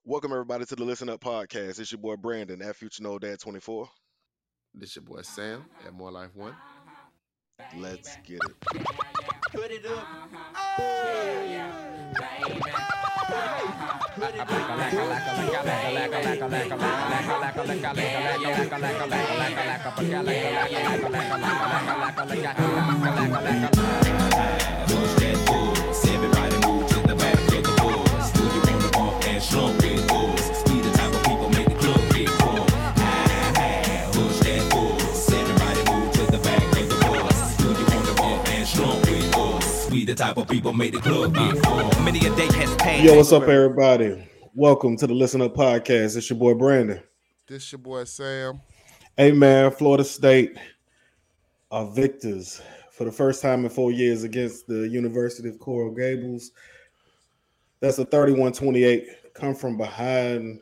Welcome everybody to the Listen Up podcast. It's your boy Brandon at Future No Dad 24. This your boy Sam at More Life One. Let's get it. Put it up. Push that force. Everybody move to the back of the bus. Do you wanna bump and slump with us? We the type of people make the club get full. Push that force. Everybody move to the back of the bus. Do you wanna bump and slump with us? We the type of people make the club get full. Many a day has passed. Yo, what's up, everybody? Welcome to the Listen Up podcast. It's your boy Brandon. This your boy Sam. Hey, man, Florida State are victors for the first time in 4 years against the University of Coral Gables. That's a 31-28 come from behind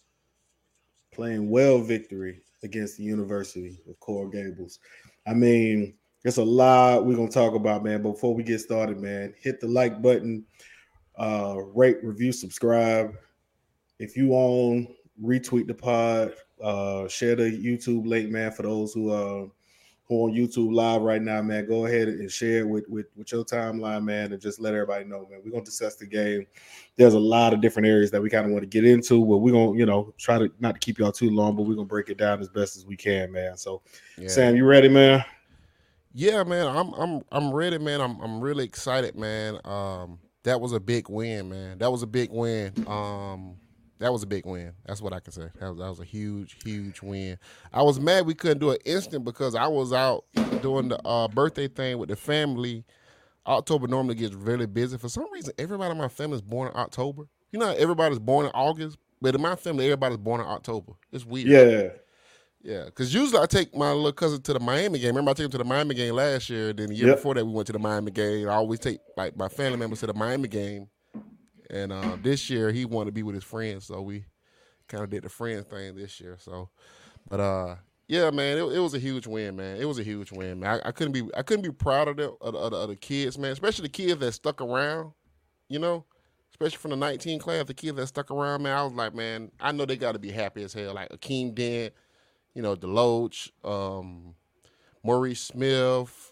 playing well victory against the University of Coral Gables. I mean, there's a lot we're going to talk about, man. But before we get started, man, hit the like button, rate, review, subscribe. If you own, retweet the pod, share the YouTube link, man, for those who on YouTube live right now, man. Go ahead and share it with your timeline, man, and just let everybody know, man. We're going to discuss the game. There's a lot of different areas that we kind of want to get into, but we're going to, try to not to keep y'all too long, but we're going to break it down as best as we can, man. So, yeah. Sam, you ready, man? Yeah, man. I'm ready, man. I'm really excited, man. That was a big win, man. That was a big win. That was a big win. That's what I can say. That was a huge, huge win. I was mad we couldn't do an instant because I was out doing the birthday thing with the family. October normally gets really busy. For some reason, everybody in my family is born in October. You know, everybody's born in August, but in my family, everybody's born in October. It's weird. Yeah. Yeah, because usually I take my little cousin to the Miami game. Remember, I took him to the Miami game last year. Then the year before that, we went to the Miami game. I always take like my family members to the Miami game. And this year he wanted to be with his friends, so we kind of did the friends thing this year. So, but yeah, man, it was a huge win, man. It was a huge win, man. I couldn't be proud of the kids, man. Especially the kids that stuck around, especially from the 19 class, the kids that stuck around, man. I was like, man, I know they got to be happy as hell. Like Akeem Dent, Deloach, Maurice Smith,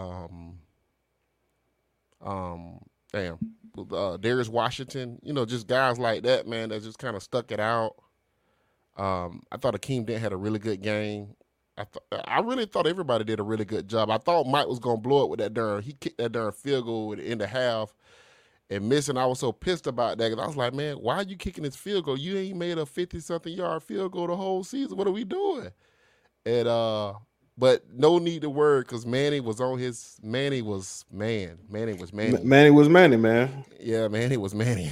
Darius Washington, just guys like that, man, that just kind of stuck it out. I thought Akeem Dent had a really good game. I really thought everybody did a really good job. I thought Mike was gonna blow it with that he kicked that darn field goal in the half and missing. I was so pissed about that because I was like, man, why are you kicking this field goal? You ain't made a 50-something yard field goal the whole season. What are we doing? And but no need to worry because Manny was Manny was Manny. Manny was Manny, man. Yeah, Manny was Manny.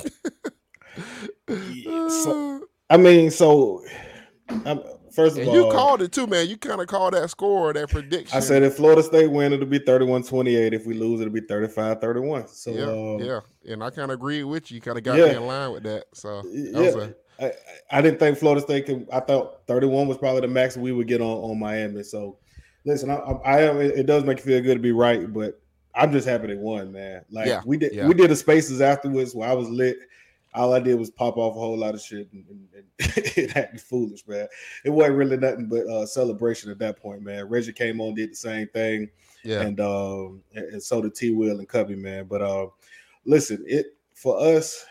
First of all, you called it too, man. You kind of called that score, that prediction. I said if Florida State win, it'll be 31-28. If we lose, it'll be 35-31. So yeah. And I kind of agree with you. You kind of got me in line with that. So I didn't think Florida State could. I thought 31 was probably the max we would get on Miami. So listen, I am. It does make you feel good to be right, but I'm just happy they won, man. Like we did the spaces afterwards where I was lit. All I did was pop off a whole lot of shit and it acted foolish, man. It wasn't really nothing but celebration at that point, man. Reggie came on, did the same thing, and so did T. Will and Cubby, man. But listen, for us.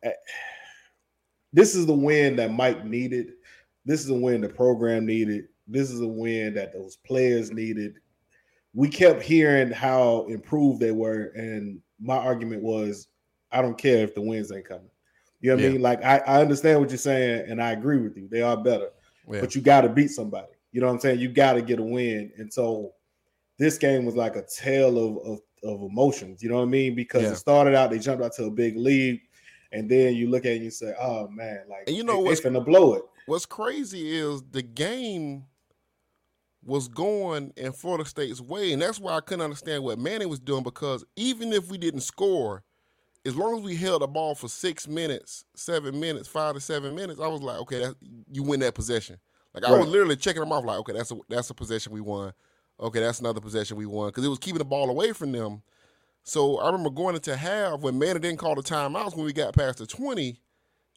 This is the win that Mike needed. This is a win the program needed. This is a win that those players needed. We kept hearing how improved they were, and my argument was, I don't care if the wins ain't coming. You know what I mean? Like, I understand what you're saying, and I agree with you. They are better. Yeah. But you got to beat somebody. You know what I'm saying? You got to get a win. And so this game was like a tale of emotions. You know what I mean? Because it started out, they jumped out to a big lead. And then you look at it and you say, oh, man, like, and what's going to blow it. What's crazy is the game was going in Florida State's way, and that's why I couldn't understand what Manny was doing because even if we didn't score, as long as we held the ball for 6 minutes, 7 minutes, 5 to 7 minutes, I was like, okay, you win that possession. Like, I was literally checking them off like, okay, that's a possession we won. Okay, that's another possession we won because it was keeping the ball away from them. So I remember going into half when Manny didn't call the timeouts when we got past the 20,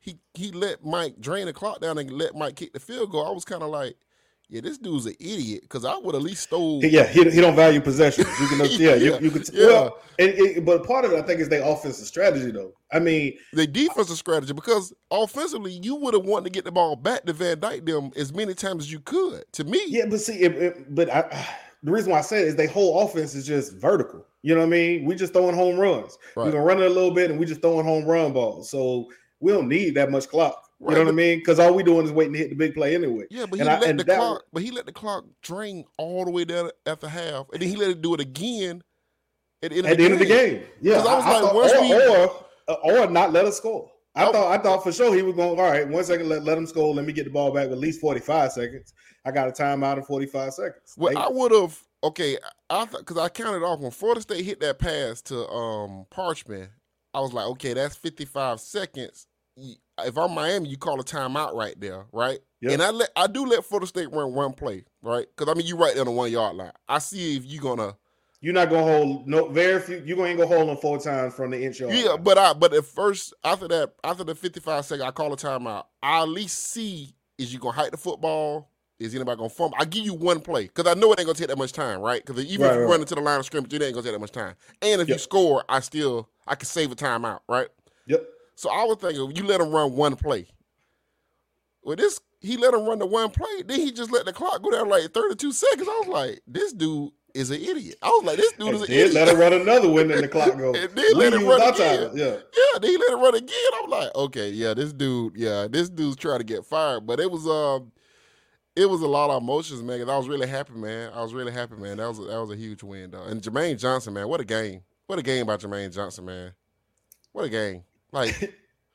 he let Mike drain the clock down and let Mike kick the field goal. I was kind of like, yeah, this dude's an idiot because I would at least stole. He don't value possessions. You can, you can. Yeah. Well, but part of it, I think, is their offensive strategy, though. I mean, the defensive strategy, because offensively, you would have wanted to get the ball back to Van Dyke them as many times as you could. To me, yeah, but see, the reason why I say it is their whole offense is just vertical. You know what I mean? We just throwing home runs. Right. We're gonna run it a little bit, and we just throwing home run balls. So we don't need that much clock. Right, You know what I mean? Because all we doing is waiting to hit the big play anyway. yeah, but And he let the clock drain all the way down after half, and then he let it do it again at the end of the game. Yeah, 'Cause I was I like, thought, or not let us score. I thought for sure he was going. All right, 1 second, let him score. Let me get the ball back with at least 45 seconds. I got a timeout in 45 seconds. Well, I would have because I counted off when Florida State hit that pass to Parchman. I was like, okay, that's 55 seconds. If I'm Miami, you call a timeout right there, right? Yep. And I do let Florida State run one play, right? Because I mean, you right there on the 1 yard line. I see if you're gonna. You're not gonna hold very few. You're gonna hold them 4 times from the inch yard. Yeah, line. but at first after the 55 second, I call a timeout. I at least see is you gonna hike the football. Is anybody gonna fumble? I give you one play because I know it ain't gonna take that much time, right? Because even if you run into the line of scrimmage, it ain't gonna take that much time. And if you score, I can save a timeout, right? Yep. So I was thinking, you let him run one play. Well, he let him run the one play. Then he just let the clock go down like 32 seconds. I was like, this dude is an idiot. I was like, this dude is an idiot. Let him run another one, and the clock goes. And then let him run again. Yeah, then he let him run again. I'm like, okay, this dude's trying to get fired. But it was a lot of emotions, man. 'Cause I was really happy, man. That was a huge win, though. And Jermaine Johnson, man, what a game. What a game by Jermaine Johnson, man. What a game. Like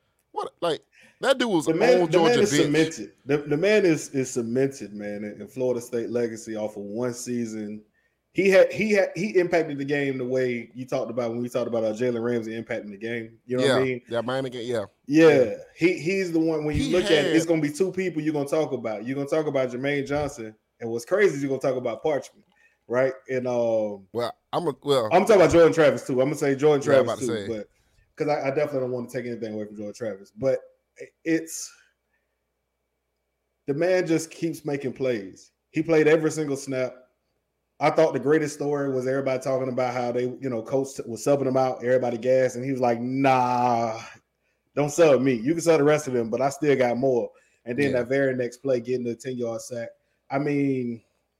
that dude was the man Georgia is bench. cemented. The man is cemented, man, in Florida State legacy off of one season. He impacted the game the way you talked about when we talked about Jalen Ramsey impacting the game. You know what I mean? Yeah, Miami game. Yeah. He's the one. When you look at it, it's gonna be two people you're gonna talk about. You're gonna talk about Jermaine Johnson, and what's crazy is you're gonna talk about Parchman, right? And I'm talking about Jordan Travis too. I'm gonna say Jordan Travis too, but because I definitely don't want to take anything away from Jordan Travis, but it's the man just keeps making plays. He played every single snap. I thought the greatest story was everybody talking about how they, coach was subbing him out, everybody gassed, and he was like, nah, don't sub me. You can sub the rest of them, but I still got more. And then that very next play, getting the 10-yard sack. I mean,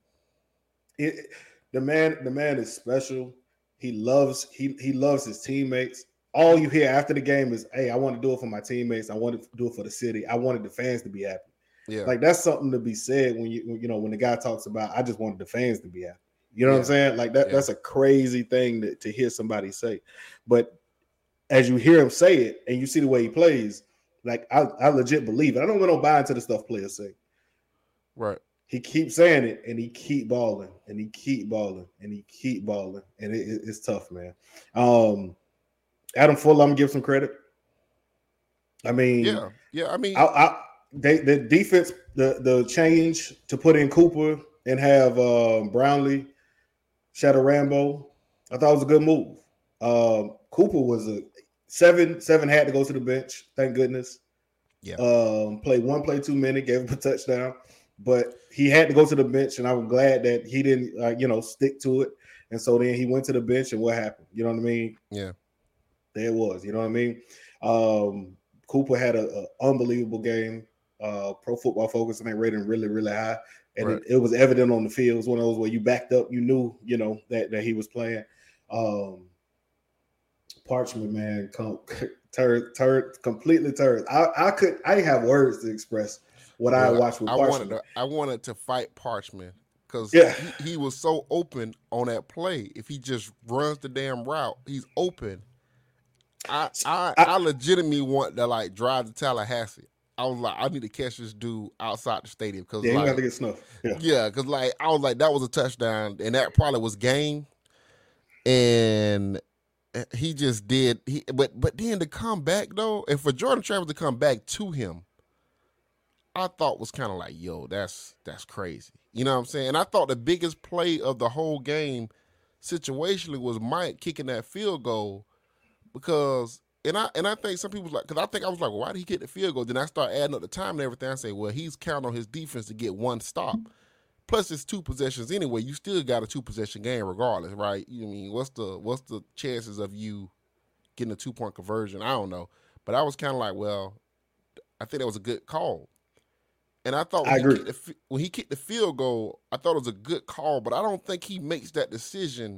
the man is special. He loves his teammates. All you hear after the game is, hey, I want to do it for my teammates. I want to do it for the city. I wanted the fans to be happy. Yeah. Like that's something to be said when when the guy talks about, I just wanted the fans to be happy. You know what I'm saying? Like that's a crazy thing to hear somebody say. But as you hear him say it and you see the way he plays, like I legit believe it. I don't want to buy into the stuff players say. Right. He keeps saying it and he keep balling and he keep balling and he keep balling. And it's tough, man. Adam Fuller, I'm gonna give some credit. I mean, I mean, the defense, the change to put in Cooper and have Brownlee, Shadow Rambo, I thought it was a good move. Cooper was a 7 had to go to the bench. Thank goodness. Yeah. Played 1 play 2 minutes, gave him a touchdown, but he had to go to the bench, and I'm glad that he didn't, stick to it. And so then he went to the bench, and what happened? You know what I mean? Yeah. There it was. You know what I mean? Cooper had an unbelievable game. Pro Football Focus, and they rated him really, really high. And it was evident on the field. It was one of those where you backed up, you knew, that he was playing. Parchman, man, completely turned. I didn't have words to express what I watched with Parchman. I wanted to fight Parchman because he was so open on that play. If he just runs the damn route, he's open. I legitimately want to drive to Tallahassee. I was like, I need to catch this dude outside the stadium because you have to get snuffed. Yeah, because I was like, that was a touchdown, and that probably was game. And he just did. But then to come back though, and for Jordan Travis to come back to him, I thought was kind of like, yo, that's crazy. You know what I'm saying? And I thought the biggest play of the whole game, situationally, was Mike kicking that field goal. Because And I think some people like, because I think I was like, well, why did he get the field goal? Then I start adding up the time and everything. I say, well, he's counting on his defense to get one stop. Plus, it's 2 possessions anyway. You still got a 2-possession game regardless, right? You mean what's the chances of you getting a 2-point conversion? I don't know, but I was kind of like, well, I think that was a good call. And I thought when he kicked the field goal, I thought it was a good call, but I don't think he makes that decision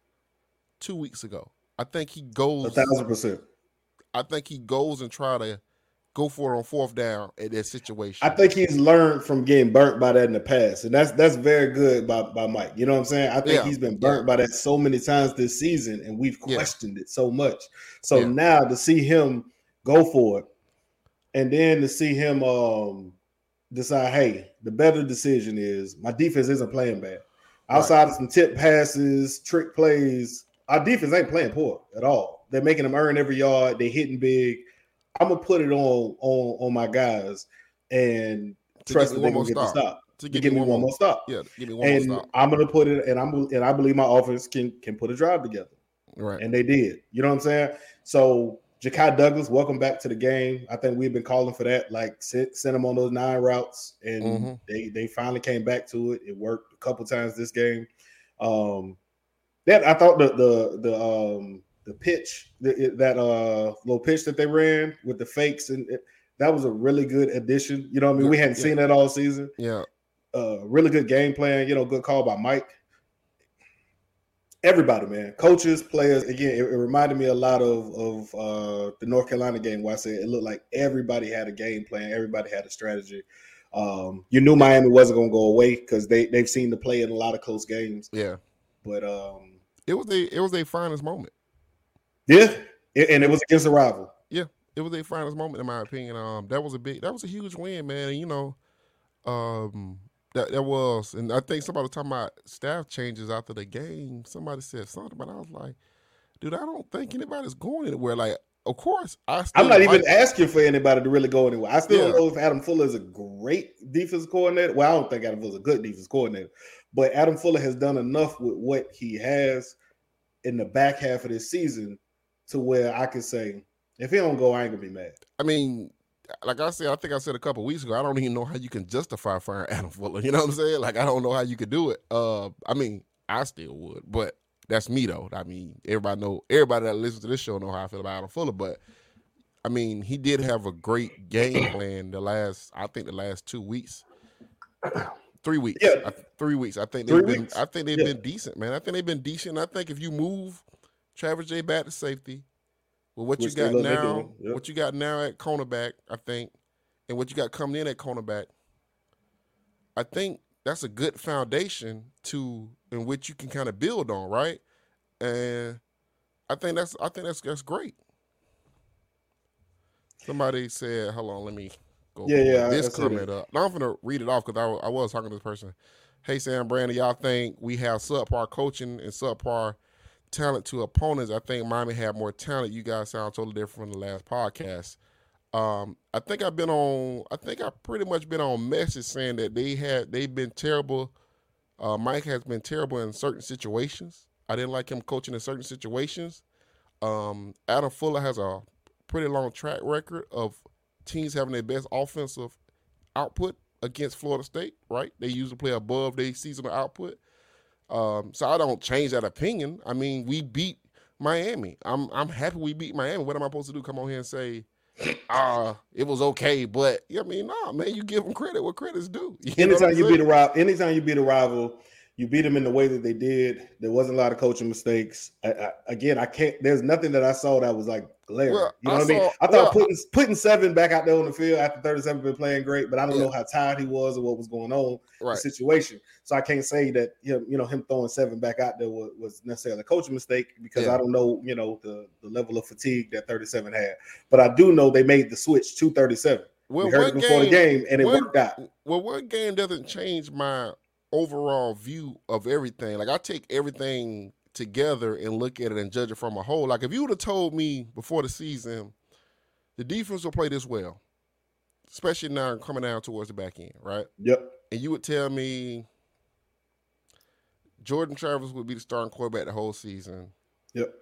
2 weeks ago. I think he goes 1,000%. I think he goes and try to go for it on 4th down at that situation. I think he's learned from getting burnt by that in the past, and that's very good by Mike. You know what I'm saying? I think he's been burnt by that so many times this season, and we've questioned it so much. So now to see him go for it, and then to see him decide, hey, the better decision is my defense isn't playing bad. Outside of some tip passes, trick plays, our defense ain't playing poor at all. They're making them earn every yard. They're hitting big. I'm gonna put it on my guys and trust that they're gonna get the stop. To give me one more stop. Yeah, give me one more stop. I'm gonna put it, and I believe my offense can put a drive together. Right. And they did. You know what I'm saying? So Ja'Kai Douglas, welcome back to the game. I think we've been calling for that. Like send them on those 9 routes, and they finally came back to it. It worked a couple times this game. That I thought the pitch, that little pitch that they ran with the fakes, and that was a really good addition. You know what I mean? We hadn't seen that all season. Yeah. Really good game plan. You know, good call by Mike. Everybody, man, coaches, players. Again, it reminded me a lot of the North Carolina game where I said it looked like everybody had a game plan, everybody had a strategy. You knew Miami wasn't going to go away because they've seen the play in a lot of close games. Yeah, but it was a finest moment. Yeah, and it was against a rival. Yeah, it was a finest moment in my opinion. That was a huge win, man. And, you know, that was, and I think somebody was talking about staff changes after the game. Somebody said something, but I was like, dude, I don't think anybody's going anywhere. Like, of course, I'm not even asking for anybody to really go anywhere. I still don't know if Adam Fuller is a great defensive coordinator. Well, I don't think Adam Fuller is a good defensive coordinator, but Adam Fuller has done enough with what he has in the back half of this season to where I could say, if he don't go, I ain't gonna be mad. I mean, like I said, I think I said a couple of weeks ago, I don't even know how you can justify firing Adam Fuller. You know what I'm saying? Like, I don't know how you could do it. I mean, I still would, but that's me though. I mean, everybody that listens to this show know how I feel about Adam Fuller. But I mean, he did have a great game plan the last 2 weeks. 3 weeks. Yeah. 3 weeks. I think they've been decent, man. I think they've been decent. I think if you move Travis J back to safety, with what you got now, what you got now at cornerback, I think, and what you got coming in at cornerback, I think that's a good foundation in which you can kind of build on, right? And I think that's great. Somebody said, hold on, let me go pull this comment up. Now I'm gonna read it off because I was talking to this person. Hey Sam, Brandon, y'all think we have subpar coaching and subpar talent to opponents? I think Miami had more talent. You guys sound totally different from the last podcast. I think I've pretty much been on message saying that they've been terrible. Mike has been terrible in certain situations. I didn't like him coaching in certain situations. Adam Fuller has a pretty long track record of teams having their best offensive output against Florida State, right? They usually play above their seasonal output. So I don't change that opinion. I mean, we beat Miami. I'm happy we beat Miami. What am I supposed to do? Come on here and say, it was okay, but I mean, nah, man, you give them credit what credit's due. Anytime you beat a rival, you beat them in the way that they did. There wasn't a lot of coaching mistakes. I can't. There's nothing that I saw that was like glaring. Well, you know what I mean? I thought putting 7 back out there on the field after 37 been playing great, but I don't know how tired he was or what was going on in the situation. So I can't say that him throwing 7 back out there was necessarily a coaching mistake because I don't know the level of fatigue that 37 had. But I do know they made the switch to 37. Well, we heard it before the game, and it worked out. Well, one game doesn't change my overall view of everything. Like, I take everything together and look at it and judge it from a whole. Like, if you would have told me before the season the defense will play this well, especially now coming down towards the back end, right? Yep. And you would tell me Jordan Travis would be the starting quarterback the whole season. Yep.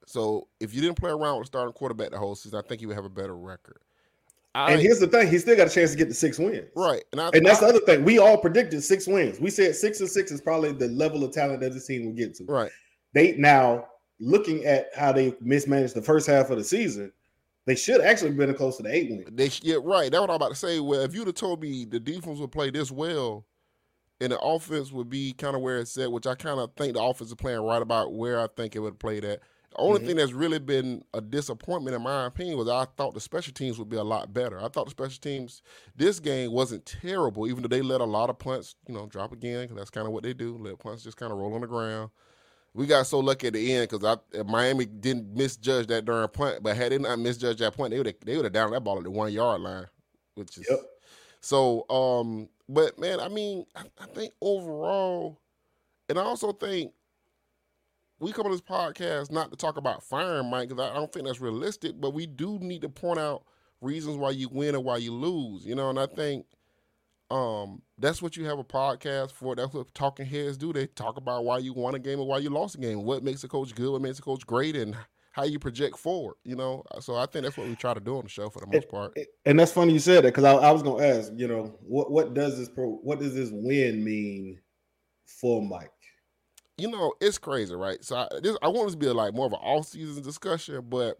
So if you didn't play around with the starting quarterback the whole season, I think you would have a better record. And here's the thing: he still got a chance to get to 6 wins, right? And that's the other thing. We all predicted 6 wins. We said 6-6 is probably the level of talent that this team will get to. Right. They now looking at how they mismanaged the first half of the season, they should actually have been close to the 8 wins. Right. That's what I'm about to say. Well, if you'd have told me the defense would play this well, and the offense would be kind of where it's at, which I kind of think the offense is playing right about where I think it would play at. The only thing that's really been a disappointment, in my opinion, was I thought the special teams would be a lot better. I thought the special teams, this game wasn't terrible, even though they let a lot of punts, drop again, because that's kind of what they do. Let punts just kind of roll on the ground. We got so lucky at the end because Miami didn't misjudge that darn punt, but had they not misjudged that punt, they would have downed that ball at the 1 yard line, which is so. But man, I mean, I think overall, and I also think we come on this podcast not to talk about firing Mike because I don't think that's realistic, but we do need to point out reasons why you win and why you lose, and I think that's what you have a podcast for. That's what talking heads do. They talk about why you won a game and why you lost a game, what makes a coach good, what makes a coach great, and how you project forward, So I think that's what we try to do on the show for the most part. And that's funny you said that because I was going to ask, what does this win mean for Mike? It's crazy, right? So I want this to be more of an off-season discussion, but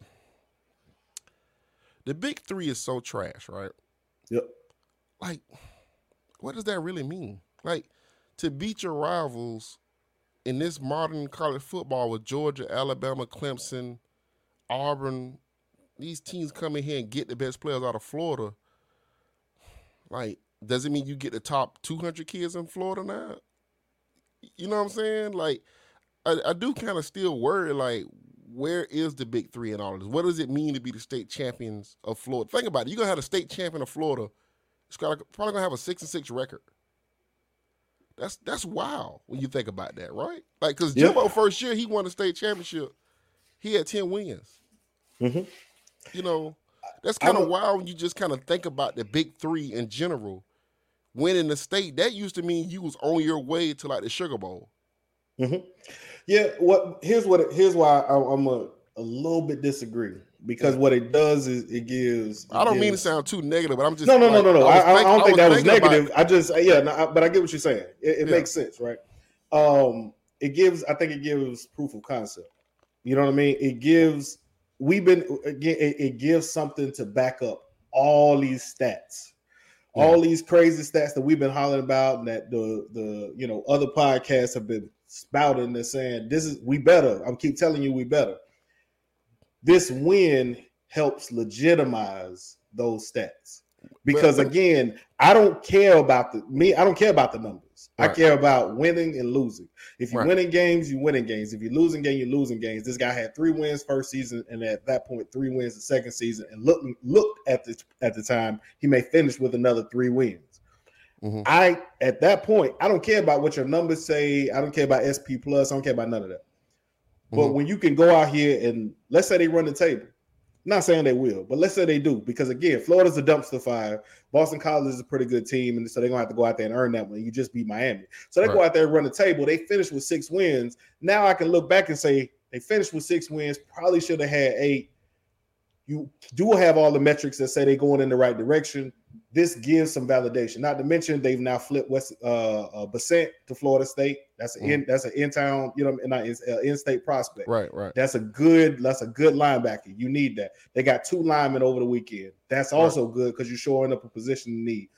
the big three is so trash, right? Yep. What does that really mean? To beat your rivals in this modern college football with Georgia, Alabama, Clemson, Auburn, these teams come in here and get the best players out of Florida. Does it mean you get the top 200 kids in Florida now? You know what I'm saying? I do kind of still worry, where is the big three in all of this? What does it mean to be the state champions of Florida? Think about it. You're going to have a state champion of Florida. It's probably going to have a 6-6 record. That's wild when you think about that, right? Because Jimbo first year, he won the state championship. He had 10 wins. Mm-hmm. That's kind of wild when you just kind of think about the big three in general. Winning the state, that used to mean you was on your way to the Sugar Bowl. Mm-hmm. Yeah. Here's why I'm a little bit disagree because what it does is it gives. I don't mean to sound too negative, but I'm just no. I don't think that was negative. I just but I get what you're saying. It makes sense, right? It gives proof of concept. You know what I mean? It gives something to back up all these stats. All these crazy stats that we've been hollering about and that the other podcasts have been spouting and saying we better. I'm keep telling you we better. This win helps legitimize those stats. Because again, I don't care about the numbers. Right. I care about winning and losing. If you're winning games, you winning games. If you're losing games, you're losing games. This guy had 3 wins first season, and at that point, 3 wins the second season. And looked at the time, he may finish with another 3 wins. Mm-hmm. At that point, I don't care about what your numbers say. I don't care about SP plus. I don't care about none of that. Mm-hmm. But when you can go out here and let's say they run the table. Not saying they will, but let's say they do. Because again, Florida's a dumpster fire. Boston College is a pretty good team, and so they're gonna have to go out there and earn that one. You just beat Miami. So they go out there and run the table. They finished with 6 wins. Now I can look back and say they finished with 6 wins, probably should have had 8. You do have all the metrics that say they're going in the right direction. This gives some validation. Not to mention they've now flipped Bassett to Florida State. That's an in-town, not in-state prospect. Right. That's a good linebacker. You need that. They got 2 linemen over the weekend. That's also good because you're shoring up a position in need.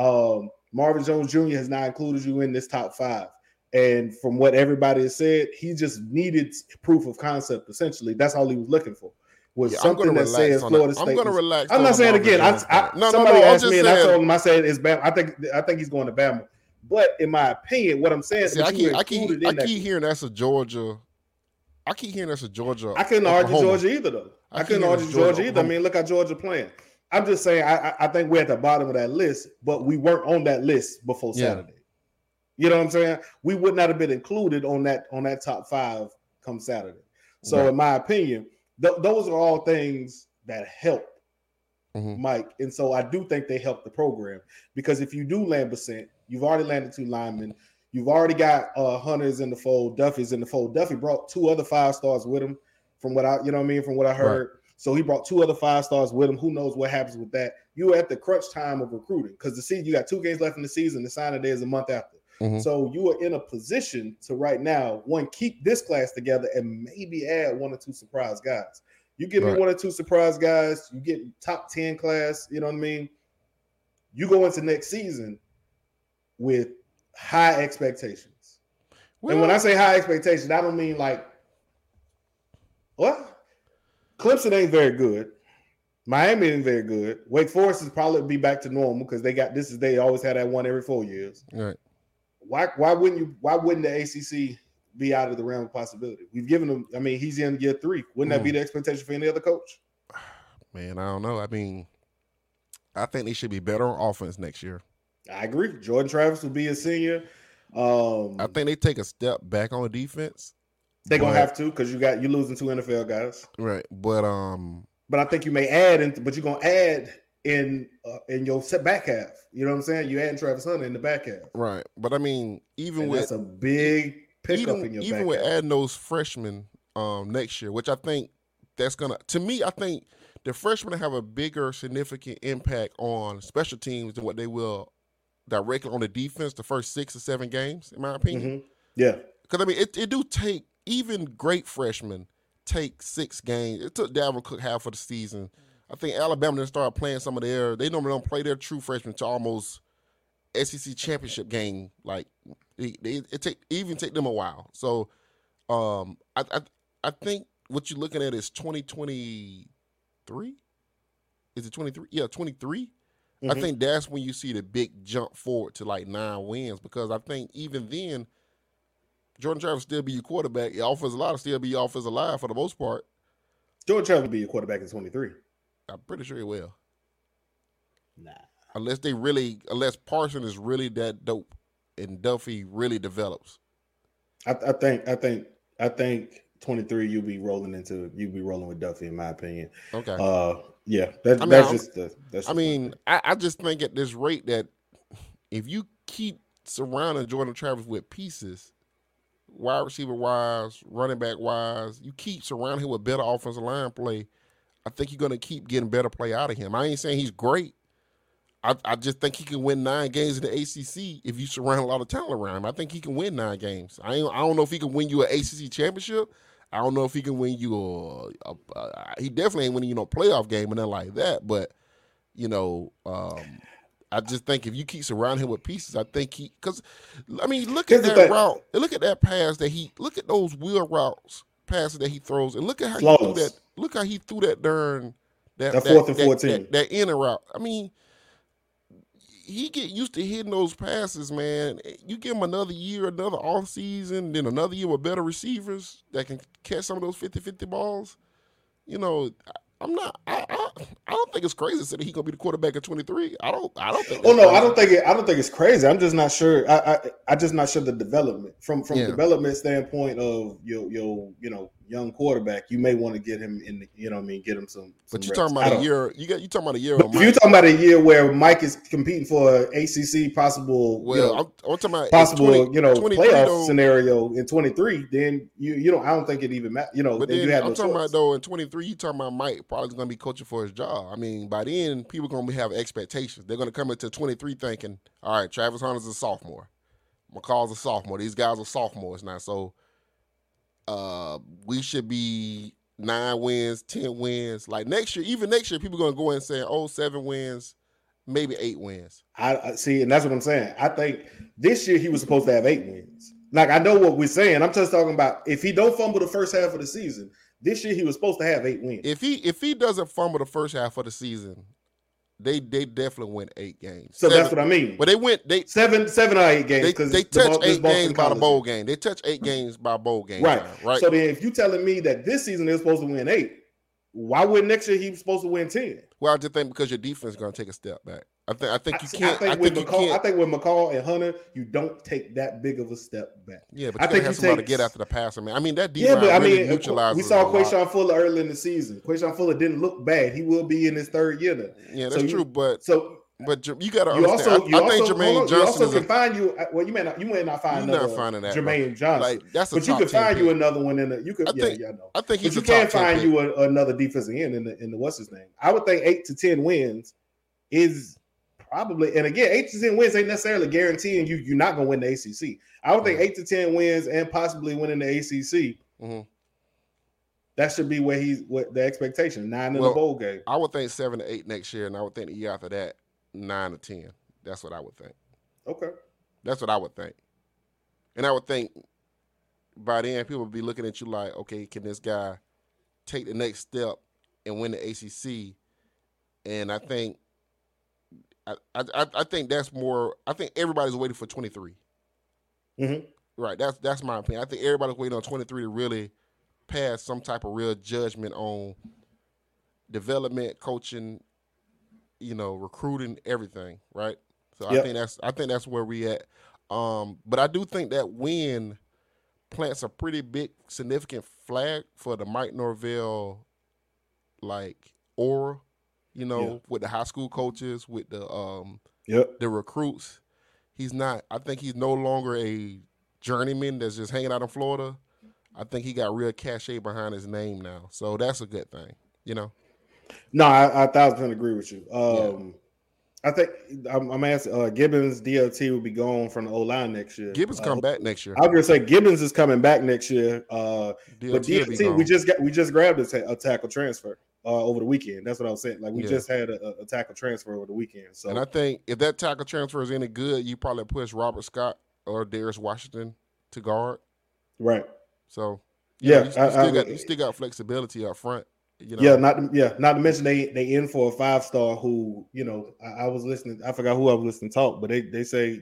Marvin Jones Jr. has now included you in this top 5. And from what everybody has said, he just needed proof of concept. Essentially, that's all he was looking for. Was something that says Florida State. I'm going to relax. I'm not saying again. Somebody asked me, and I told him, I said it's Bama. I think he's going to Bama. But in my opinion, what I'm saying, I keep hearing that's a Georgia. I couldn't argue Georgia either, though. I couldn't argue Georgia either. I mean, look how Georgia playing. I'm just saying, I think we're at the bottom of that list, but we weren't on that list before Saturday. You know what I'm saying? We would not have been included on that top 5 come Saturday. So, in my opinion. Those are all things that help Mike. And so I do think they help the program because if you do land Bassett, you've already landed 2 linemen. You've already got Hunter's in the fold, Duffy's in the fold. Duffy brought 2 other 5 stars with him from what I heard. Right. So he brought 2 other 5-stars with him. Who knows what happens with that? You were at the crunch time of recruiting because you got 2 games left in the season. The signing day is a month after. Mm-hmm. So you are in a position to right now, one, keep this class together and maybe add 1 or 2 surprise guys. You give me 1 or 2 surprise guys, you get top 10 class, you know what I mean? You go into next season with high expectations. Well, and when I say high expectations, I don't mean like, what? Clemson ain't very good. Miami ain't very good. Wake Forest is probably be back to normal because they always had that one every 4 years. Right. Why wouldn't the ACC be out of the realm of possibility? We've given him. I mean, he's in year 3. Wouldn't that be the expectation for any other coach? Man, I don't know. I mean, I think they should be better on offense next year. I agree. Jordan Travis will be a senior. I think they take a step back on the defense. They're gonna have to because you're losing 2 NFL guys. Right, but I think you may add, but you're gonna add in your back half. You know what I'm saying? You adding Travis Hunter in the back half. Right, but I mean, that's a big pickup in your back even with half. adding those freshmen next year, which I think that's gonna. To me, I think the freshmen have a bigger significant impact on special teams than what they will directly on the defense the first 6 or 7 games, in my opinion. Mm-hmm. Yeah, because I mean, it do take even great freshmen take 6 games. It took Dalvin Cook half of the season. I think Alabama didn't start playing some of they normally don't play their true freshmen to almost SEC championship game. Like it take them a while. So I think what you're looking at is 2023. Is it 23? Yeah, 23. Mm-hmm. I think that's when you see the big jump forward to like 9 wins because I think even then Jordan Travis still be your quarterback. Your offensive line still be your offensive line for the most part. Jordan Travis will be your quarterback in 23. I'm pretty sure he will. Nah. Unless Parson is really that dope and Duffy really develops. I think 23 you'll be rolling with Duffy in my opinion. Okay. Yeah. I just think at this rate that if you keep surrounding Jordan Travis with pieces, wide receiver wise, running back wise, you keep surrounding him with better offensive line play, I think you're going to keep getting better play out of him. I ain't saying he's great. I just think he can win 9 games in the ACC if you surround a lot of talent around him. I think he can win 9 games. I don't know if he can win you an ACC championship. I don't know if he can win you he definitely ain't winning you no playoff game or nothing like that. But, I just think if you keep surrounding him with pieces, I think because look at that route. Look at that pass look at those wheel routes passes that he throws, and look at how he threw that. Look how he threw that during that 4th and 14. That inner route. I mean, he get used to hitting those passes, man. You give him another year, another off season, then another year with better receivers that can catch some of those 50-50 balls. I don't think it's crazy to say that he's gonna be the quarterback at 23. I don't think. Oh no, crazy. I don't think it's crazy. I'm just not sure. I'm just not sure the development from development standpoint of your young quarterback. You may want to get him in. Get him some. But you're talking about a year. You talking about a year. If you're talking about a year where Mike is competing for an ACC possible. Well, I'm talking about possible. Playoff scenario in 23. Then I don't think it even matters. But then I'm talking about though in 23. You talking about Mike probably going to be coaching for his job. I mean, by then people going to have expectations. They're going to come into 23 thinking, all right, Travis Hunter's a sophomore, McCall's a sophomore. These guys are sophomores now, so we should be 9 wins, 10 wins. Like next year, people going to go in and say, 7 wins, maybe 8 wins. I see, and that's what I'm saying. I think this year he was supposed to have 8 wins. Like I know what we're saying. I'm just talking about if he don't fumble the first half of the season. This year he was supposed to have 8 wins. If he doesn't fumble the first half of the season, they definitely win 8 games. So 7, that's what I mean. But they went 7 or 8 games because they touch 8 games by the bowl game. They touch 8 games by bowl game. Right. Time, right. So then if you're telling me that this season they're supposed to win 8, why wouldn't next year he's supposed to win 10? Well, I just think because your defense is going to take a step back. I think you can't. I think with McCall and Hunter, you don't take that big of a step back. Yeah, but you have somebody to get after the passer, man. I mean, that defense really neutralizes. We saw Quayshawn Fuller early in the season. Quayshawn Fuller didn't look bad. He will be in his 3rd year now. Yeah, that's true. But But you got to You understand. also, I think Jermaine you Johnson also is can find you. Well, you may not find you're not another finding that, bro. Jermaine Johnson, Like that's a but you top can 10 find you pick. another one in the. You could, I think, I know. I think he's But a you top can 10 find pick. you another defensive end in the what's his name. I would think 8 to 10 wins is probably, and again, 8 to 10 wins ain't necessarily guaranteeing you're not going to win the ACC. I would think 8 to 10 wins and possibly winning the ACC. Mm-hmm. That should be what the expectation. 9 in the bowl game. I would think 7 to 8 next year, and I would think the year after that 9 to 10. That's what I would think. Okay, that's what I would think, and I would think by then people would be looking at you like, okay, can this guy take the next step and win the ACC? And I think, I think that's more. I think everybody's waiting for 23. Mm-hmm. Right. That's my opinion. I think everybody's waiting on 23 to really pass some type of real judgment on development, coaching, recruiting, everything. Right. So yep. I think that's where we at. But I do think that win plants a pretty big, significant flag for the Mike Norvell, aura, with the high school coaches, with the recruits. I think he's no longer a journeyman that's just hanging out in Florida. I think he got real cachet behind his name now. So that's a good thing, No, I 1,000% agree with you. I think I'm asking Gibbons DLT will be gone from the O-line next year. Gibbons come back next year. I was gonna say Gibbons is coming back next year. But DLT we just grabbed a tackle transfer over the weekend. That's what I was saying. Like we just had a tackle transfer over the weekend. So and I think if that tackle transfer is any good, you probably push Robert Scott or Darius Washington to guard. Right. So you still got flexibility up front. Not to mention they in for a 5-star who, I was listening, I forgot who I was listening to talk, but they say,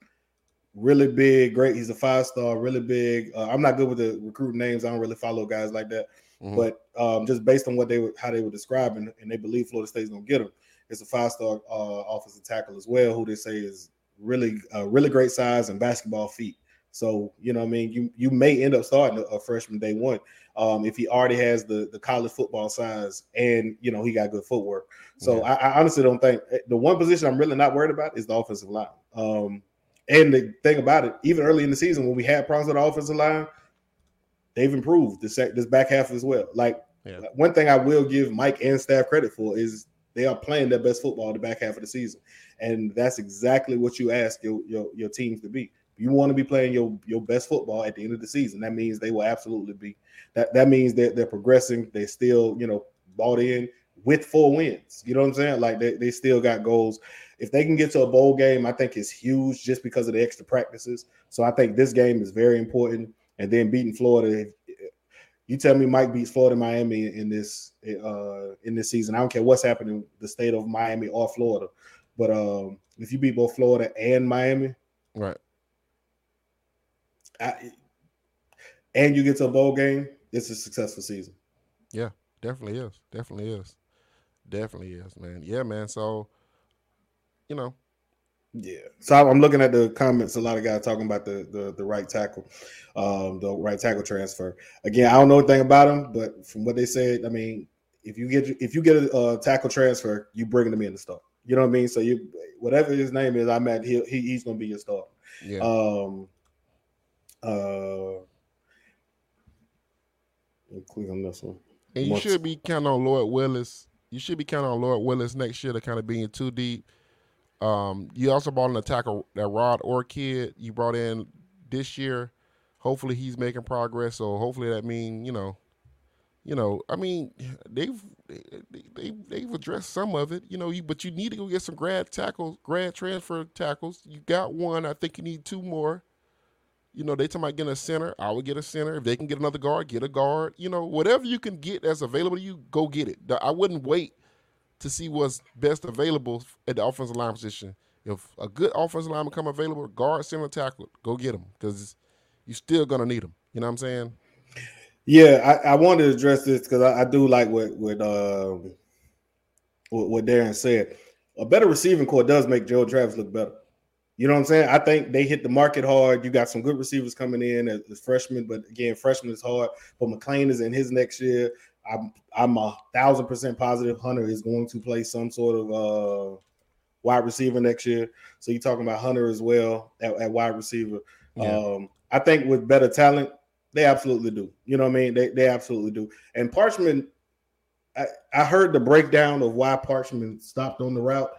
really big, great. He's a 5-star, really big. I'm not good with the recruiting names. I don't really follow guys like that. Mm-hmm. But just based on how they were describing, and they believe Florida State's gonna get him, it's a 5-star offensive tackle as well, who they say is really great size and basketball feet. So, you may end up starting a freshman day one if he already has the college football size and, he got good footwork. So I honestly don't think the one position I'm really not worried about is the offensive line. And the thing about it, even early in the season when we had problems with the offensive line, they've improved this back half as well. One thing I will give Mike and staff credit for is they are playing their best football the back half of the season. And that's exactly what you ask your teams to be. You want to be playing your best football at the end of the season. That means they will absolutely be. That means that they're progressing. They still, bought in with 4 wins. You know what I'm saying? Like they still got goals. If they can get to a bowl game, I think it's huge just because of the extra practices. So I think this game is very important. And then beating Florida, you tell me Mike beats Florida, Miami in this season. I don't care what's happening in the state of Miami or Florida. But if you beat both Florida and Miami, right. And you get to a bowl game, it's a successful season. Yeah, definitely is, man. Yeah, man. So, Yeah. So I'm looking at the comments. A lot of guys talking about the right tackle, the right tackle transfer. Again, I don't know anything about him, but from what they said, I mean, if you get a tackle transfer, you bring him in to start. You know what I mean? So whatever his name is, I'm at he's going to be your star. Yeah. Click on this one. And you should be counting on Lloyd Willis. You should be counting on Lloyd Willis next year to kind of be in too deep. You also brought in a tackle, that Rod Orchid you brought in this year. Hopefully he's making progress. So hopefully that means, I mean, they've addressed some of it, but you need to go get some grad transfer tackles. You got one. I think you need 2 more. They talking about getting a center. I would get a center. If they can get another guard, get a guard. Whatever you can get that's available to you, go get it. I wouldn't wait to see what's best available at the offensive line position. If a good offensive lineman come available, guard, center, tackle, go get them because you're still going to need them. You know what I'm saying? Yeah, I wanted to address this because I do like what Darren said. A better receiving core does make Joe Travis look better. You know what I'm saying? I think they hit the market hard. You got some good receivers coming in as freshmen, but again, freshman is hard. But McClain is in his next year. I'm 1,000% positive Hunter is going to play some sort of wide receiver next year. So you're talking about Hunter as well at wide receiver. Yeah. I think with better talent, they absolutely do. You know what I mean? They absolutely do. And Parchman, I heard the breakdown of why Parchman stopped on the route,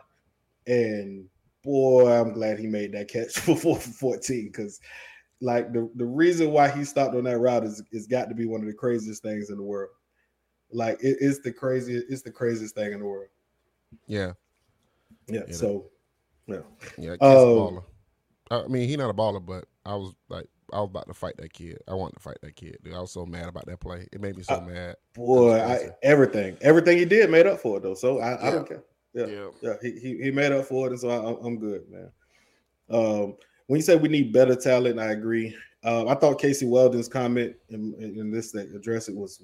and boy, I'm glad he made that catch for 14, because like the reason why he stopped on that route is got to be one of the craziest things in the world. Like it's the craziest thing in the world. Yeah. Yeah. You So yeah. Yeah, Kid's a baller. I mean, he's not a baller, but I was about to fight that kid. I wanted to fight that kid. Dude, I was so mad about that play. It made me so mad. Boy, everything he did made up for it though. So I don't care. Yeah. He made up for it, and so I'm good, man. When you say we need better talent, I agree. I thought Casey Weldon's comment in this address it was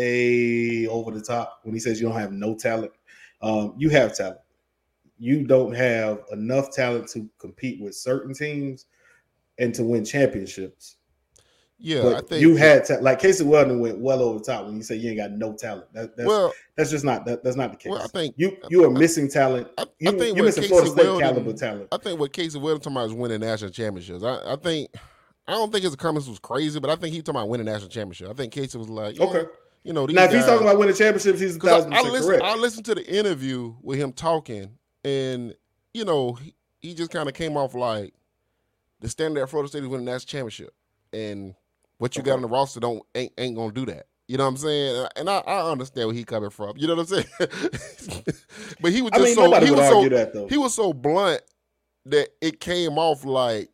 way over the top when he says you don't have no talent. You have talent. You don't have enough talent to compete with certain teams and to win championships. Yeah, but I think you had like Casey Weldon went well over the top when you say you ain't got no talent. That's just not that's not the case. Well, I think you are missing talent. You're missing Florida State caliber talent. I think what Casey Weldon talking about is winning national championships. I don't think his comments was crazy, but I think he talking about winning national championship. I think Casey was like, okay. You know, now if he's talking about winning championships, he's 1,000% correct. I listened to the interview with him talking, and you know, he just kind of came off like the standard at Florida State is winning national championship, and what you got on the roster ain't gonna do that. You know what I'm saying? And I understand where he coming from. You know what I'm saying? But he was just he was so blunt that it came off like,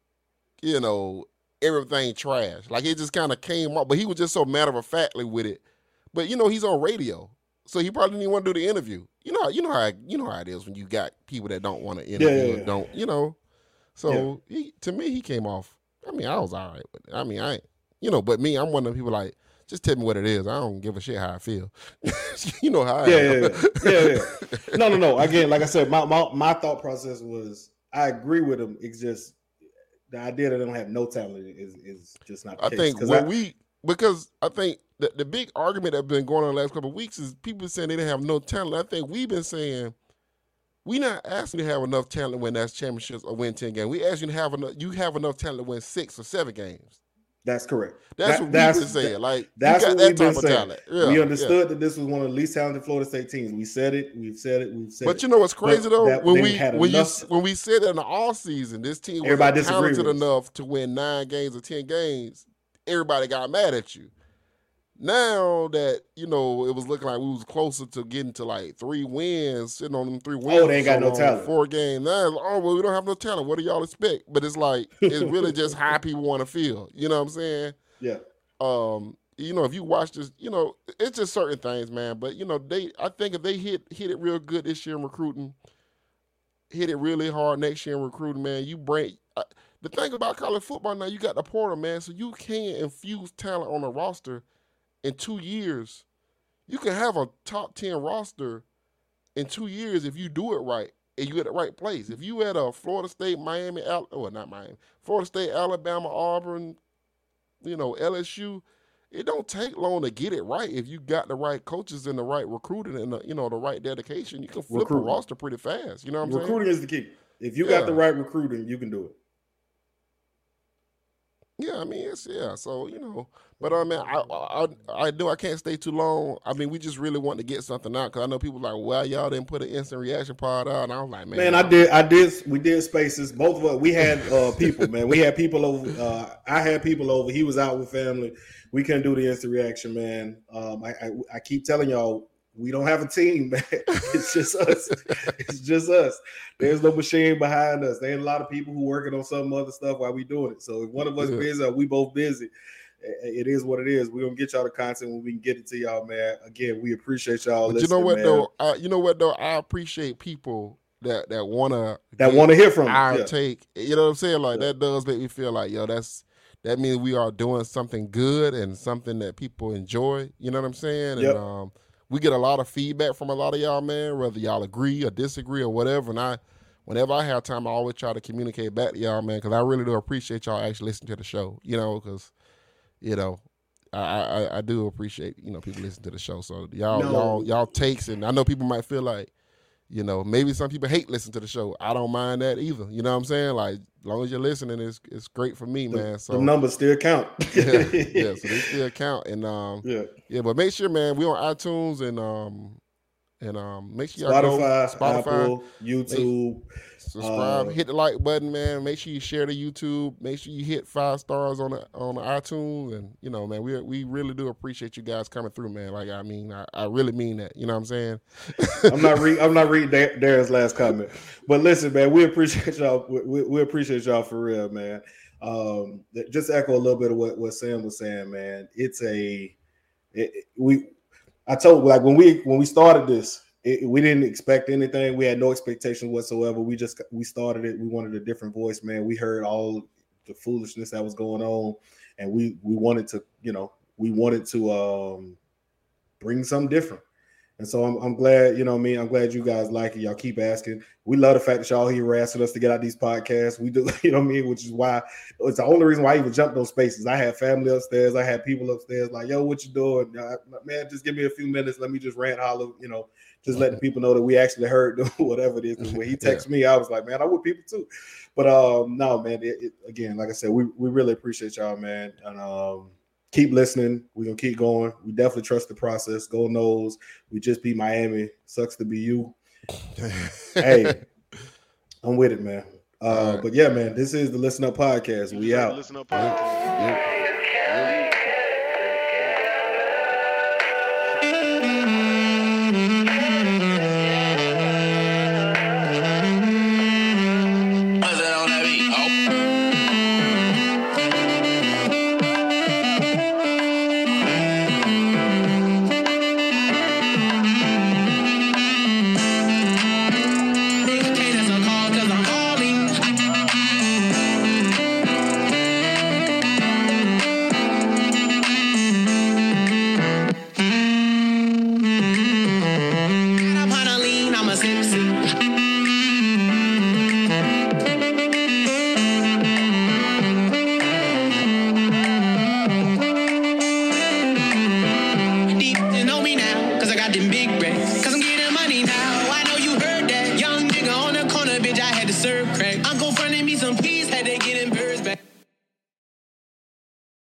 you know, everything trash. Like it just kind of came off. But he was just so matter of factly with it. But you know, he's on radio, so he probably didn't even want to do the interview. You know how it is when you got people that don't want to interview. Don't you know? So to me, he came off. I mean, I was all right with it. I mean, I ain't, you know, but me, I'm one of the people like, just tell me what it is. I don't give a shit how I feel. You know how I am. Yeah. No. Again, like I said, my thought process was I agree with him. It's just the idea that they don't have no talent is just not the case. Because I think the big argument that's been going on the last couple of weeks is people saying they didn't have no talent. I think we've been saying we're not asking you to have enough talent to win national championships or win 10 games. We ask you to have enough talent to win 6 or 7 games. That's correct. That's what we've been saying. Like that's you got what that type of talent. Yeah, we understood that this was one of the least talented Florida State teams. We said it. We've said it. But you know what's crazy though? When we said that in the off season, this team was talented enough to win 9 games or 10 games. Everybody got mad at you. Now that, you know, it was looking like we was closer to getting to like 3 wins, sitting on them 3 wins. Oh, they ain't got no talent. 4 games. Now, well, we don't have no talent. What do y'all expect? But it's like, it's really just how people want to feel. You know what I'm saying? Yeah. You know, if you watch this, you know, it's just certain things, man. But, you know, I think if they hit it real good this year in recruiting, hit it really hard next year in recruiting, man, the thing about college football now, you got the portal, man, so you can infuse talent on a roster in 2 years. You can have a top 10 roster in 2 years if you do it right and you at the right place. If you at a Florida State, Florida State, Alabama, Auburn, you know, LSU, it don't take long to get it right. If you got the right coaches and the right recruiting and the right dedication, you can flip a roster pretty fast. You know what I'm saying? Recruiting is the key. If you got the right recruiting, you can do it. Yeah, I mean, so, you know, but I mean, I can't stay too long. I mean, we just really want to get something out because I know people are like, well, y'all didn't put an instant reaction pod out, and I was like, man, we did spaces. Both of us, we had people, man. We had people over. I had people over. He was out with family. We couldn't do the instant reaction, man. I keep telling y'all, we don't have a team, man. It's just us. It's just us. There's no machine behind us. There ain't a lot of people who working on some other stuff while we doing it. So if one of us busy or we both busy, it is what it is. We're gonna get y'all the content when we can get it to y'all, man. Again, we appreciate y'all listening. You know what though? I appreciate people that wanna hear from our take. You know what I'm saying? Like that does make me feel like, that means we are doing something good and something that people enjoy. You know what I'm saying? Yep. And we get a lot of feedback from a lot of y'all, man, whether y'all agree or disagree or whatever. And whenever I have time, I always try to communicate back to y'all, man, because I really do appreciate y'all actually listening to the show, you know, because, you know, I do appreciate, you know, people listening to the show. So y'all takes, and I know people might feel like, You know, maybe some people hate listening to the show. I don't mind that either. You know what I'm saying? Like, as long as you're listening, it's great for me, man. So the numbers still count. yeah, so they still count. And yeah, but make sure, man, we on iTunes and make sure y'all Spotify, Apple, YouTube. Subscribe, hit the like button, man. Make sure you share the YouTube. Make sure you hit 5 stars on the iTunes, and you know, man, we really do appreciate you guys coming through, man. Like, I mean, I really mean that. You know what I'm saying? I'm not reading Darren's last comment, but listen, man, we appreciate y'all. We appreciate y'all for real, man. Just echo a little bit of what Sam was saying, man. I told, like, when we started this. We didn't expect anything. We had no expectations whatsoever. We started it. We wanted a different voice, man. We heard all the foolishness that was going on, and we wanted to, bring something different. And so I'm glad, you know what I mean? I'm glad you guys like it. Y'all keep asking. We love the fact that y'all here harassing us to get out these podcasts. We do, you know what I mean? Which is why it's the only reason why I even jumped those spaces. I had family upstairs. I had people upstairs like, yo, what you doing? Man, just give me a few minutes. Let me just rant, holler, just letting people know that we actually heard whatever it is. Because when he texted me, I was like, man, I would people too. But no, man, again, like I said, we really appreciate y'all, man. And keep listening. We're going to keep going. We definitely trust the process. Go knows. We just beat Miami. Sucks to be you. Hey, I'm with it, man. Right. But yeah, man, this is the Listen Up Podcast. We out. Listen Up Podcast. I'm gon' front me some peace, had to get it.